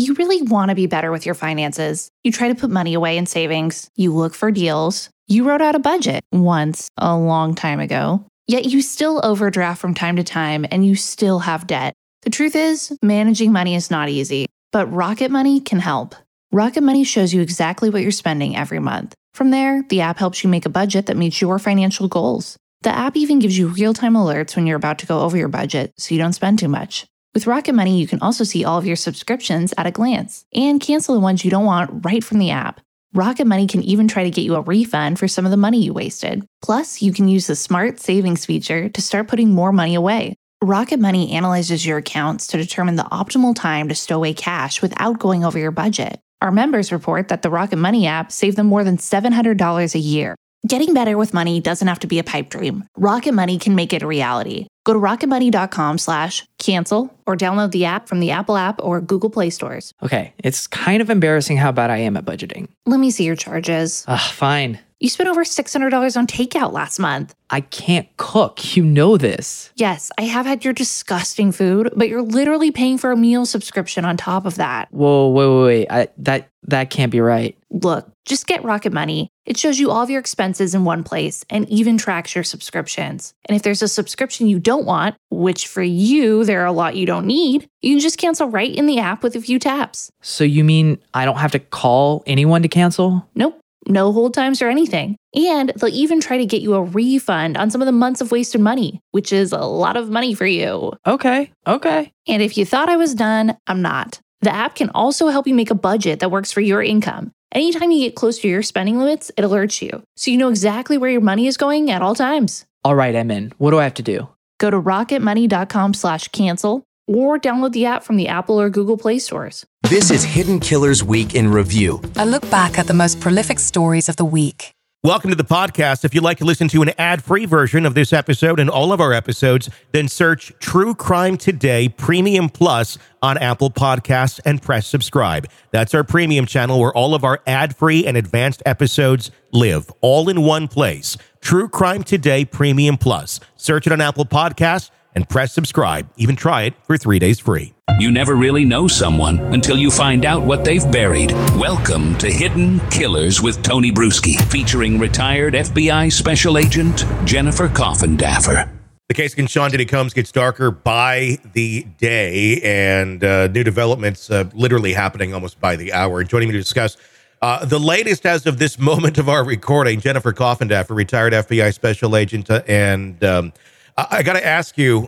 You really want to be better with your finances. You try to put money away in savings. You look for deals. You wrote out a budget once, a long time ago. Yet you still overdraft from time to time and you still have debt. The truth is, managing money is not easy, but Rocket Money can help. Rocket Money shows you exactly what you're spending every month. From there, the app helps you make a budget that meets your financial goals. The app even gives you real-time alerts when you're about to go over your budget so you don't spend too much. With Rocket Money, you can also see all of your subscriptions at a glance and cancel the ones you don't want right from the app. Rocket Money can even try to get you a refund for some of the money you wasted. Plus, you can use the Smart Savings feature to start putting more money away. Rocket Money analyzes your accounts to determine the optimal time to stow away cash without going over your budget. Our members report that the Rocket Money app saved them more than $700 a year. Getting better with money doesn't have to be a pipe dream. Rocket Money can make it a reality. Go to rocketmoney.com/cancel or download the app from the Apple app or Google Play stores. Okay, it's kind of embarrassing how bad I am at budgeting. Let me see your charges. Fine. You spent over $600 on takeout last month. I can't cook. You know this. Yes, I have had your disgusting food, but you're literally paying for a meal subscription on top of that. Whoa, wait. That can't be right. Look, just get Rocket Money. It shows you all of your expenses in one place and even tracks your subscriptions. And if there's a subscription you don't want, which for you, there are a lot you don't need, you can just cancel right in the app with a few taps. So you mean I don't have to call anyone to cancel? Nope. No hold times or anything. And they'll even try to get you a refund on some of the months of wasted money, which is a lot of money for you. Okay. And if you thought I was done, I'm not. The app can also help you make a budget that works for your income. Anytime you get close to your spending limits, it alerts you, so you know exactly where your money is going at all times. All right, I'm in. What do I have to do? Go to rocketmoney.com/cancel or download the app from the Apple or Google Play stores. This is Hidden Killers Week in Review. A look back at the most prolific stories of the week. Welcome to the podcast. If you'd like to listen to an ad-free version of this episode and all of our episodes, then search True Crime Today Premium Plus on Apple Podcasts and press subscribe. That's our premium channel where all of our ad-free and advanced episodes live, all in one place. True Crime Today Premium Plus. Search it on Apple Podcasts and press subscribe. Even try it for 3 days free. You never really know someone until you find out what they've buried. Welcome to Hidden Killers with Tony Bruschi, featuring retired FBI Special Agent Jennifer Coffindaffer. The case against Sean Diddy Combs gets darker by the day, and new developments literally happening almost by the hour. Joining me to discuss the latest as of this moment of our recording, Jennifer Coffindaffer, retired FBI Special Agent, and I got to ask you,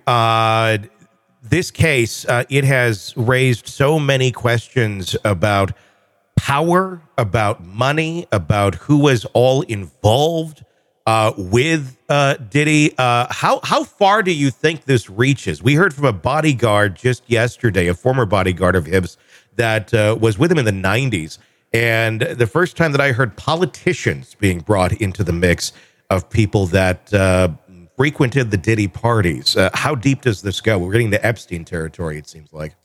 this case, it has raised so many questions about power, about money, about who was all involved with Diddy. How far do you think this reaches? We heard from a bodyguard just yesterday, a former bodyguard of his that was with him in the 90s. And the first time that I heard politicians being brought into the mix of people that frequented the Diddy parties. How deep does this go? We're getting to Epstein territory, it seems like.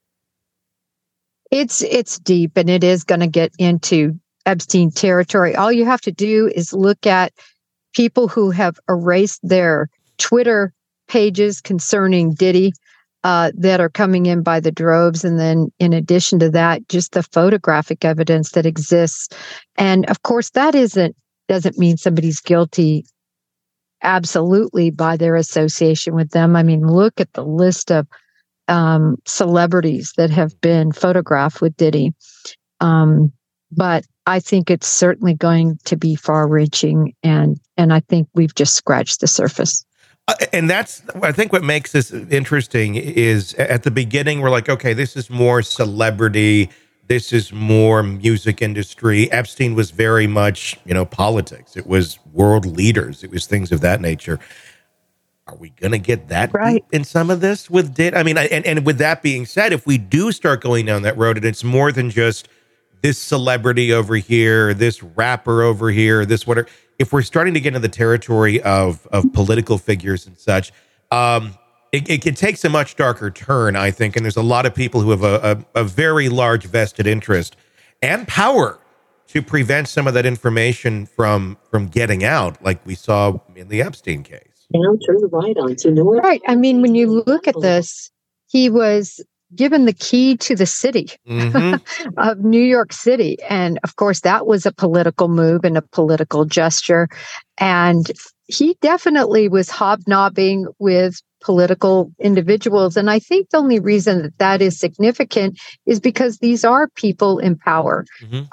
It's deep, and it is going to get into Epstein territory. All you have to do is look at people who have erased their Twitter pages concerning Diddy that are coming in by the droves. And then in addition to that, just the photographic evidence that exists. And of course, that doesn't mean somebody's guilty absolutely by their association with them. I mean, look at the list of celebrities that have been photographed with Diddy. But I think it's certainly going to be far-reaching, and I think we've just scratched the surface. And that's, I think what makes this interesting is at the beginning, we're like, okay, this is more celebrity. This is more music industry. Epstein was very much, politics. It was world leaders. It was things of that nature. Are we going to get that deep in some of this with Diddy? I mean, and with that being said, if we do start going down that road, and it's more than just this celebrity over here, this rapper over here, this whatever. If we're starting to get into the territory of political figures and such, it can take a much darker turn, I think. And there's a lot of people who have a very large vested interest and power to prevent some of that information from getting out, like we saw in the Epstein case. Now turn right onto North. Right. I mean, when you look at this, he was given the key to the city of New York City. And of course, that was a political move and a political gesture. And he definitely was hobnobbing with political individuals. And I think the only reason that that is significant is because these are people in power.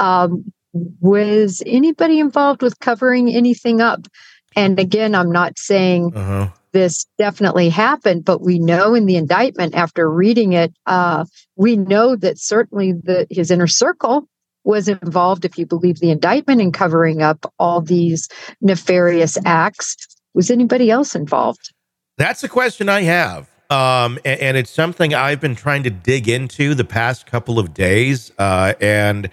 Was anybody involved with covering anything up? And again, I'm not saying this definitely happened, but we know in the indictment, after reading it, we know that certainly his inner circle was involved, if you believe the indictment, in covering up all these nefarious acts. Was anybody else involved? That's a question I have. And it's something I've been trying to dig into the past couple of days. And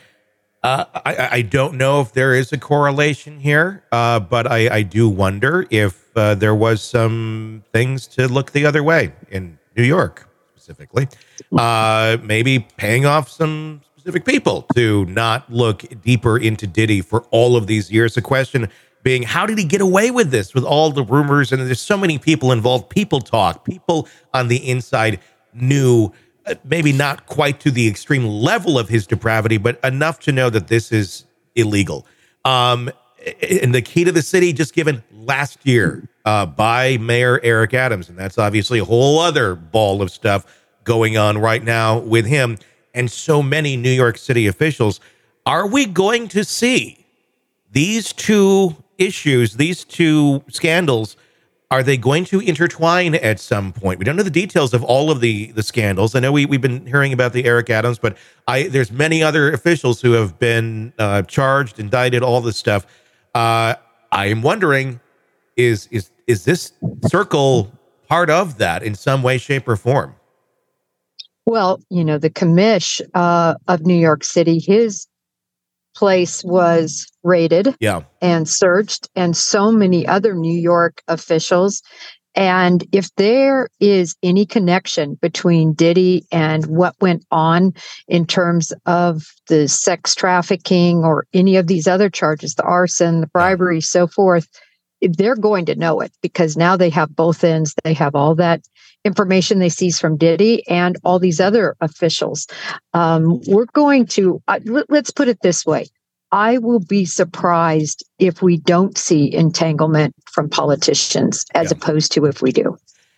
I don't know if there is a correlation here, but I do wonder if there was some things to look the other way in New York, specifically. Maybe paying off some specific people to not look deeper into Diddy for all of these years. The question being, how did he get away with this, with all the rumors? And there's so many people involved. People talk. People on the inside knew, maybe not quite to the extreme level of his depravity, but enough to know that this is illegal. And the key to the city just given last year by Mayor Eric Adams. And that's obviously a whole other ball of stuff going on right now with him and so many New York City officials. Are we going to see these two issues, these two scandals, are they going to intertwine at some point? We don't know the details of all of the scandals. I know we've been hearing about the Eric Adams, but there's many other officials who have been charged, indicted, all this stuff. I am wondering, is this circle part of that in some way, shape, or form? Well, the commish of New York City, his place was raided and searched, and so many other New York officials. And if there is any connection between Diddy and what went on in terms of the sex trafficking or any of these other charges, the arson, the bribery, so forth, they're going to know it, because now they have both ends. They have all that information they seize from Diddy and all these other officials. We're going to, let's put it this way. I will be surprised if we don't see entanglement from politicians as opposed to if we do.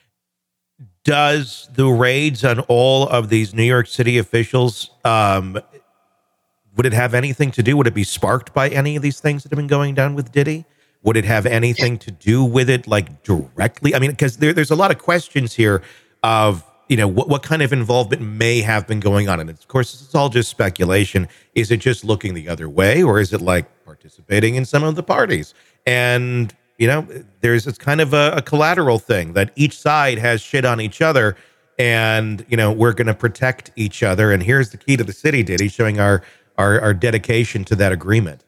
Does the raids on all of these New York City officials, would it have anything to do? Would it be sparked by any of these things that have been going down with Diddy? Would it have anything to do with it, like directly? I mean, because there's a lot of questions here of, what kind of involvement may have been going on. And of course, it's all just speculation. Is it just looking the other way, or is it like participating in some of the parties? And, it's kind of a collateral thing that each side has shit on each other, and, we're going to protect each other. And here's the key to the city, Diddy, showing our dedication to that agreement.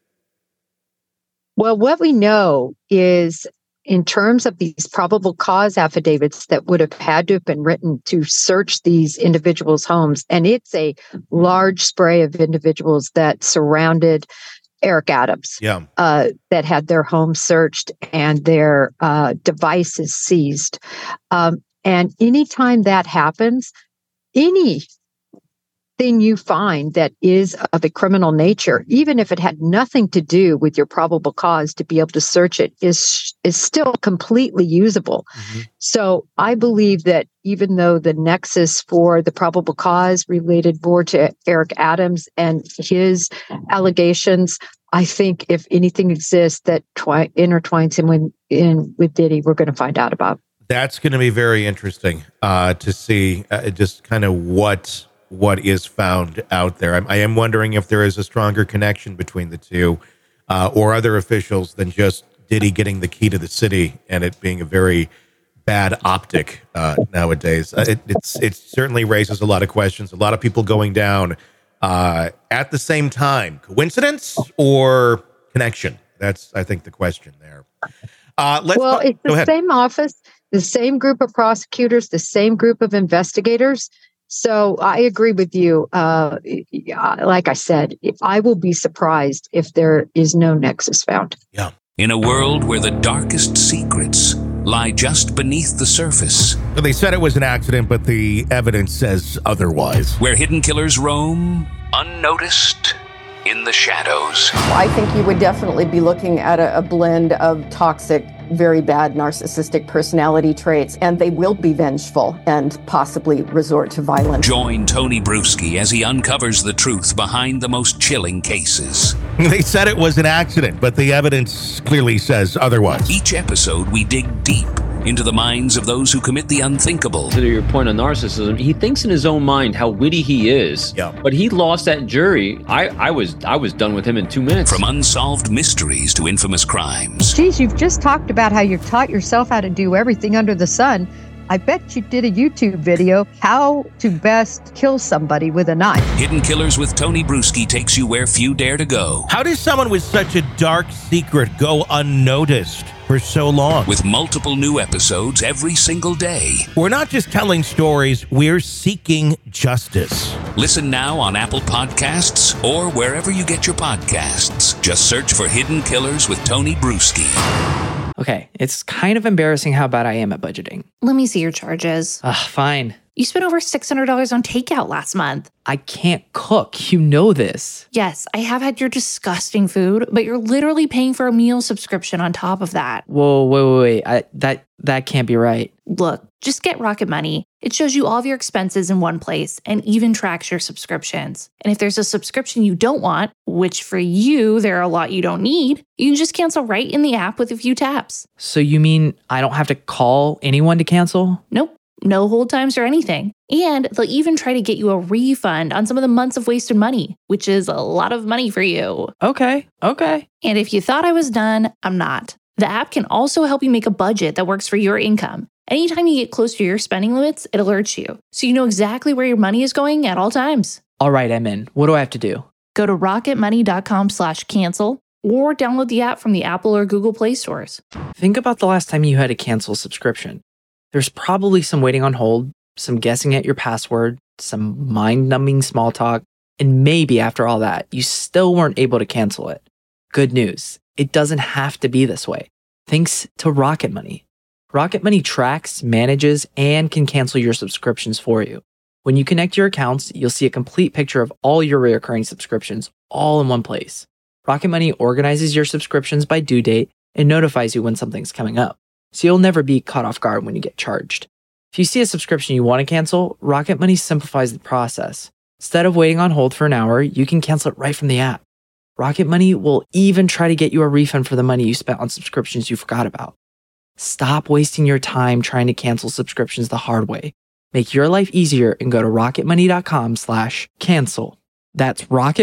Well, what we know is, in terms of these probable cause affidavits that would have had to have been written to search these individuals' homes, and it's a large spray of individuals that surrounded Eric Adams, that had their homes searched and their devices seized. And anytime that happens, anything you find that is of a criminal nature, even if it had nothing to do with your probable cause to be able to search it, is still completely usable. So I believe that even though the nexus for the probable cause related more to Eric Adams and his allegations, I think if anything exists that intertwines him with Diddy, we're going to find out about. That's going to be very interesting to see just kind of what is found out there. I am wondering if there is a stronger connection between the two or other officials than just Diddy getting the key to the city and it being a very bad optic nowadays. It certainly raises a lot of questions, a lot of people going down at the same time. Coincidence or connection? That's, I think, the question there. It's the same office, the same group of prosecutors, the same group of investigators. So I agree with you. Like I said, I will be surprised if there is no nexus found. Yeah. In a world where the darkest secrets lie just beneath the surface, They said it was an accident, but the evidence says otherwise. where hidden killers roam unnoticed in the shadows. I think you would definitely be looking at a blend of toxic, very bad narcissistic personality traits, and they will be vengeful and possibly resort to violence. Join Tony Bruschi as he uncovers the truth behind the most chilling cases. They said it was an accident, but the evidence clearly says otherwise. Each episode, we dig deep into the minds of those who commit the unthinkable. To your point on narcissism, he thinks in his own mind how witty he is. Yeah. But he lost that jury. I was done with him in 2 minutes. From unsolved mysteries to infamous crimes. Geez, you've just talked about how you've taught yourself how to do everything under the sun. I bet you did a YouTube video, how to best kill somebody with a knife. Hidden Killers with Tony Bruschi takes you where few dare to go. How does someone with such a dark secret go unnoticed for so long? With multiple new episodes every single day. We're not just telling stories, we're seeking justice. Listen now on Apple Podcasts or wherever you get your podcasts. Just search for Hidden Killers with Tony Bruschi. Okay, it's kind of embarrassing how bad I am at budgeting. Let me see your charges. Fine. You spent over $600 on takeout last month. I can't cook. You know this. Yes, I have had your disgusting food, but you're literally paying for a meal subscription on top of that. Whoa, wait. That can't be right. Look, just get Rocket Money. It shows you all of your expenses in one place and even tracks your subscriptions. And if there's a subscription you don't want, which for you, there are a lot you don't need, you can just cancel right in the app with a few taps. So you mean I don't have to call anyone to cancel? Nope. No hold times or anything. And they'll even try to get you a refund on some of the months of wasted money, which is a lot of money for you. Okay. And if you thought I was done, I'm not. The app can also help you make a budget that works for your income. Anytime you get close to your spending limits, it alerts you, so you know exactly where your money is going at all times. All right, I'm in. What do I have to do? Go to rocketmoney.com/cancel or download the app from the Apple or Google Play stores. Think about the last time you had to cancel a subscription. There's probably some waiting on hold, some guessing at your password, some mind-numbing small talk, and maybe after all that, you still weren't able to cancel it. Good news. It doesn't have to be this way. Thanks to Rocket Money. Rocket Money tracks, manages, and can cancel your subscriptions for you. When you connect your accounts, you'll see a complete picture of all your recurring subscriptions all in one place. Rocket Money organizes your subscriptions by due date and notifies you when something's coming up, so you'll never be caught off guard when you get charged. If you see a subscription you want to cancel, Rocket Money simplifies the process. Instead of waiting on hold for an hour, you can cancel it right from the app. Rocket Money will even try to get you a refund for the money you spent on subscriptions you forgot about. Stop wasting your time trying to cancel subscriptions the hard way. Make your life easier and go to rocketmoney.com/cancel. That's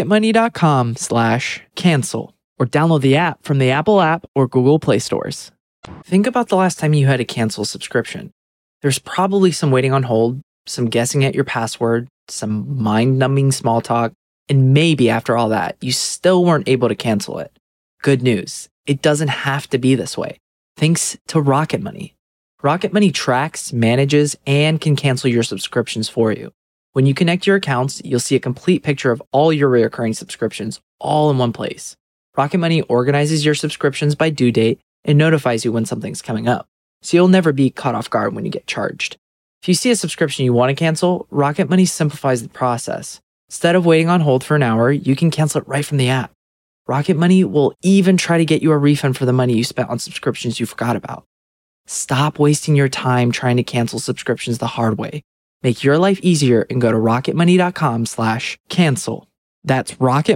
rocketmoney.com/cancel. Or download the app from the Apple app or Google Play stores. Think about the last time you had to cancel a subscription. There's probably some waiting on hold, some guessing at your password, some mind-numbing small talk, and maybe after all that, you still weren't able to cancel it. Good news. It doesn't have to be this way. Thanks to Rocket Money. Rocket Money tracks, manages, and can cancel your subscriptions for you. When you connect your accounts, you'll see a complete picture of all your recurring subscriptions all in one place. Rocket Money organizes your subscriptions by due date and notifies you when something's coming up, so you'll never be caught off guard when you get charged. If you see a subscription you want to cancel, Rocket Money simplifies the process. Instead of waiting on hold for an hour, you can cancel it right from the app. Rocket Money will even try to get you a refund for the money you spent on subscriptions you forgot about. Stop wasting your time trying to cancel subscriptions the hard way. Make your life easier and go to rocketmoney.com/cancel. That's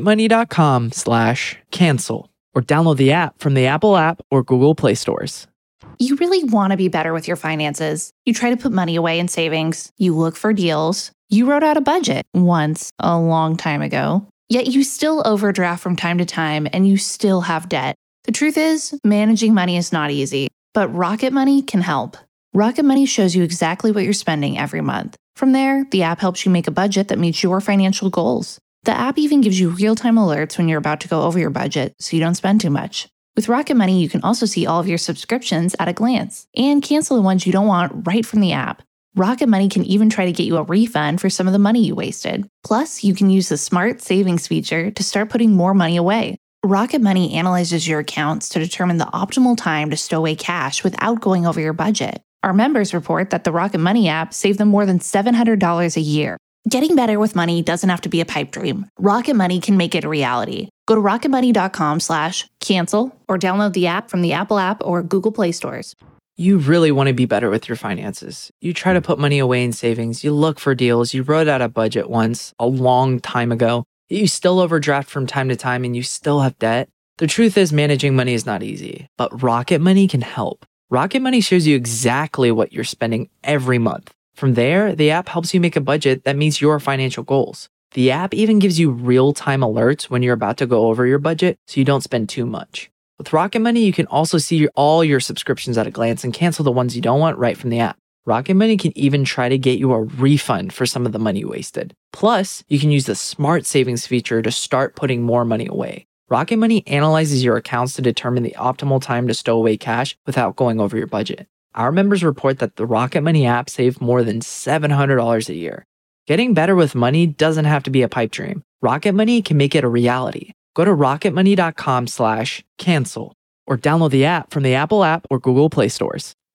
rocketmoney.com/cancel. Or download the app from the Apple app or Google Play stores. You really want to be better with your finances. You try to put money away in savings. You look for deals. You wrote out a budget once a long time ago. Yet you still overdraft from time to time and you still have debt. The truth is, managing money is not easy, but Rocket Money can help. Rocket Money shows you exactly what you're spending every month. From there, the app helps you make a budget that meets your financial goals. The app even gives you real-time alerts when you're about to go over your budget so you don't spend too much. With Rocket Money, you can also see all of your subscriptions at a glance and cancel the ones you don't want right from the app. Rocket Money can even try to get you a refund for some of the money you wasted. Plus, you can use the Smart Savings feature to start putting more money away. Rocket Money analyzes your accounts to determine the optimal time to stow away cash without going over your budget. Our members report that the Rocket Money app saved them more than $700 a year. Getting better with money doesn't have to be a pipe dream. Rocket Money can make it a reality. Go to rocketmoney.com/cancel or download the app from the Apple app or Google Play stores. You really want to be better with your finances. You try to put money away in savings, you look for deals, you wrote out a budget once, a long time ago, you still overdraft from time to time and you still have debt. The truth is managing money is not easy, but Rocket Money can help. Rocket Money shows you exactly what you're spending every month. From there, the app helps you make a budget that meets your financial goals. The app even gives you real-time alerts when you're about to go over your budget so you don't spend too much. With Rocket Money, you can also see all your subscriptions at a glance and cancel the ones you don't want right from the app. Rocket Money can even try to get you a refund for some of the money wasted. Plus, you can use the Smart Savings feature to start putting more money away. Rocket Money analyzes your accounts to determine the optimal time to stow away cash without going over your budget. Our members report that the Rocket Money app saved more than $700 a year. Getting better with money doesn't have to be a pipe dream. Rocket Money can make it a reality. Go to rocketmoney.com/cancel or download the app from the Apple app or Google Play stores.